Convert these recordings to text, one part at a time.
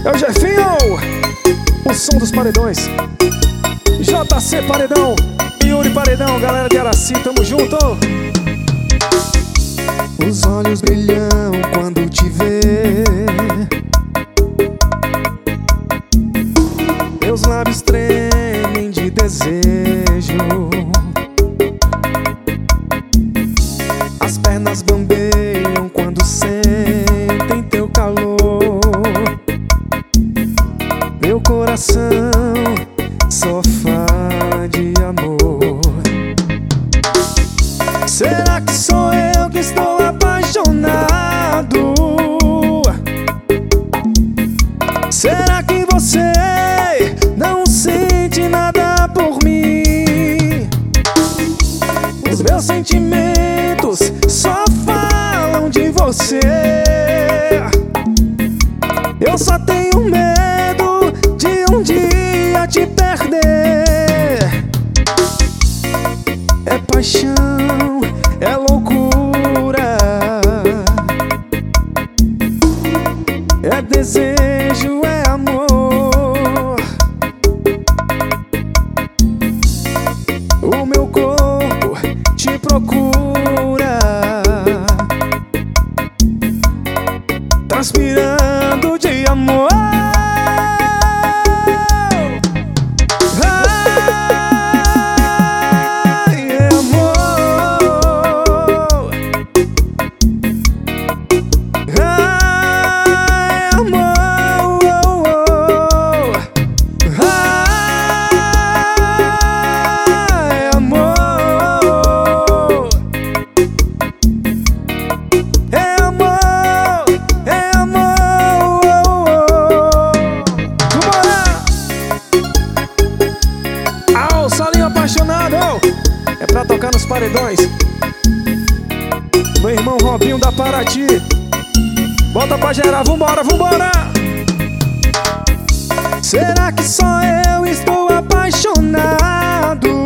É o Jefinho, o som dos paredões. JC Paredão, Yuri Paredão, galera de Araci, tamo junto. Os olhos brilham quando te vê, meus lábios tremem de desejo, as pernas bambeiam quando sentem teu calor, meu coração só fala de amor. Será que sou eu que estou apaixonado? Será que você não sente nada por mim? Os meus sentimentos só falam de você. Eu só tenho medo de um dia te perder. É paixão, é loucura, é desejo, é amor. O meu corpo te procura, transpirando de amor. É pra tocar nos paredões. Meu irmão Robinho da Paraty, bota pra gerar, vambora, vambora. Será que só eu estou apaixonado?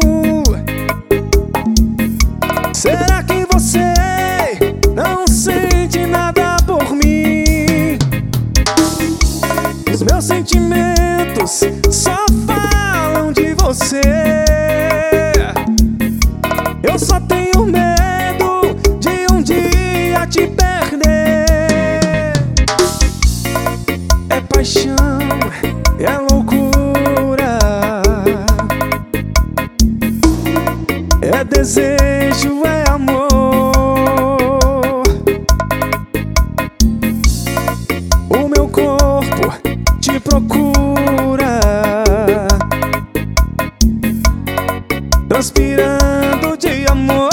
Será que você não sente nada por mim? Os meus sentimentos só falam de você. Eu só tenho medo de um dia te perder. É paixão, é loucura, é desejo, é amor. O meu corpo te procura, transpirando de amor.